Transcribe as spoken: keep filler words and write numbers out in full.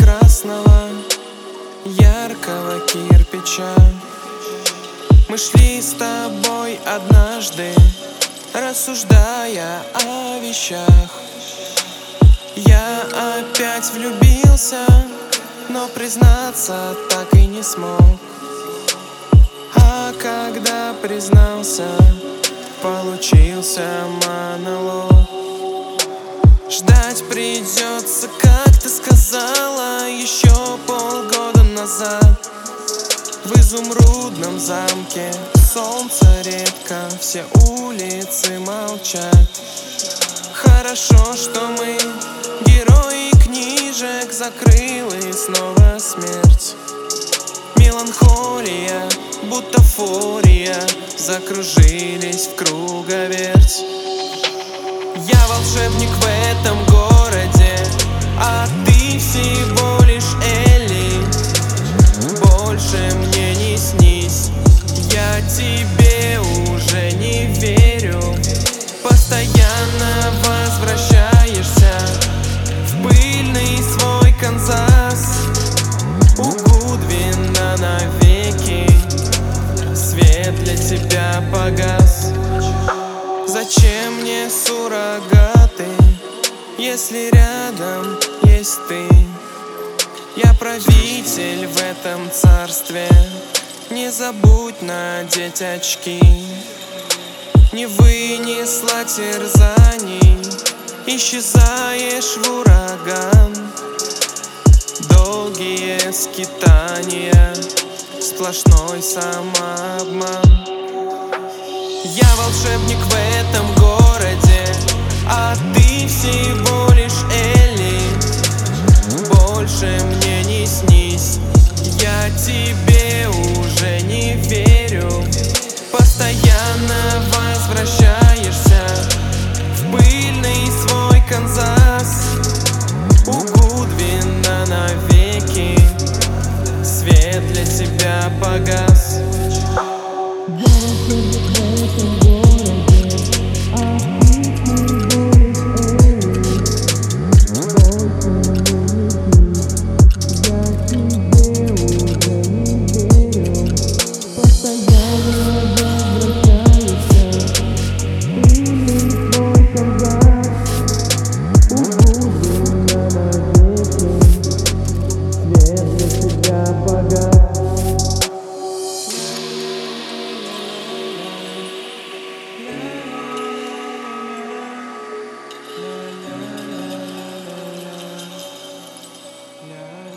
красного, яркого кирпича. Мы шли с тобой однажды, рассуждая о вещах. Я опять влюбился, но признаться так и не смог. А когда признался, получился монолог. Ждать придется, как ты сказала, еще полгода назад. В изумрудном замке солнце редко, все улицы молчат. Хорошо, что мы герои книжек, закрыла и снова смерть. Меланхолия, бутафория, закружились в круговерть. Я волшебник в этом городе, а ты всего лишь Элли. Больше мне не снись, я тебе уже не верю. Постоянно возвращаешься в пыльный свой Канзас. У Гудвина навеки свет для тебя погас. Зачем мне суррогаты, если рядом есть ты? Я правитель в этом царстве, не забудь надеть очки. Не вынесла терзаний, исчезаешь в ураган. Долгие скитания, сплошной самообман. Я волшебник в этом городе, а ты всего лишь Элли. Больше мне не снись, я тебе уже не верю. Постоянно возвращаешься в пыльный свой Канзас. У Гудвина навеки свет для тебя погас. Yeah.